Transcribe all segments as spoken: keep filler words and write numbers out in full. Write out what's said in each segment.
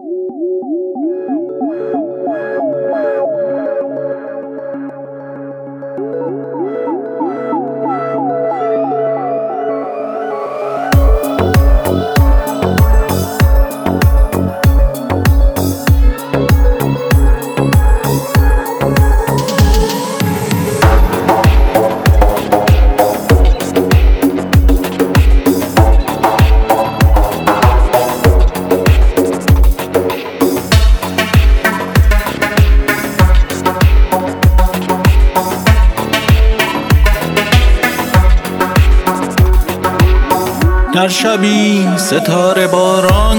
در شبی ستاره باران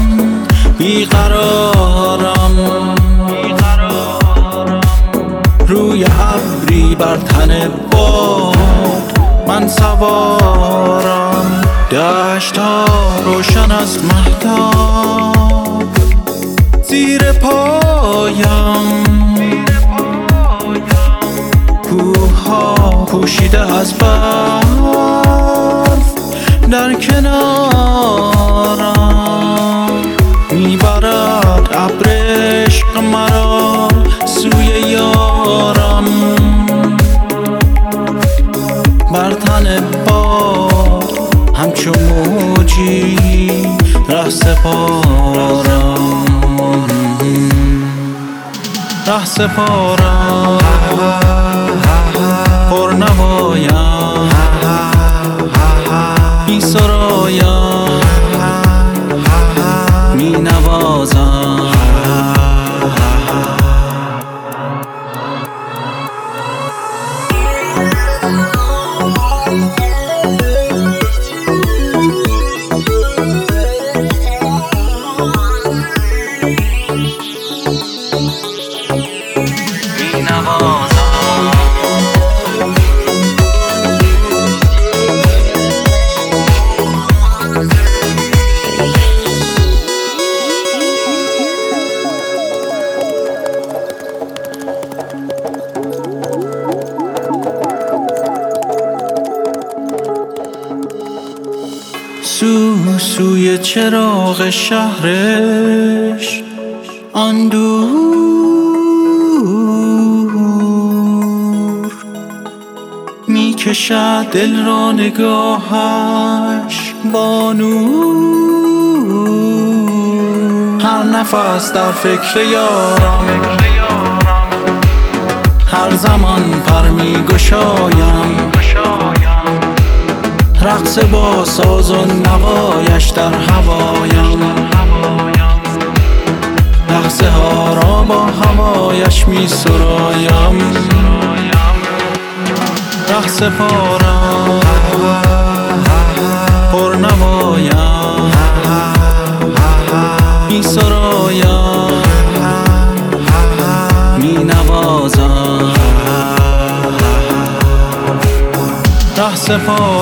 بیقرارم، روی ابری بر تن باد من سوارم، دشت‌ها روشن از مهتاب زیر پایم، کوه‌ها پوشیده از برف در کنارم، میبرد ابر عشق مرا سوی یارم، بر تن باد همچو موجی ره سپارم، ره سپارم، پرنوایم می سرایم، می نوازم. می نوازم. سو سوی چراغ شهرش آن دور می کشد دل را نگاهش با نور، هر نفس در فکر یارم، هر زمان پر می گشایم، رقص با ساز و نوایش در هوایم، لحظه ها را با هوایش می سرایم، ره سپارم، پرنوایم می سرایم، می نوازم، ره سپارم.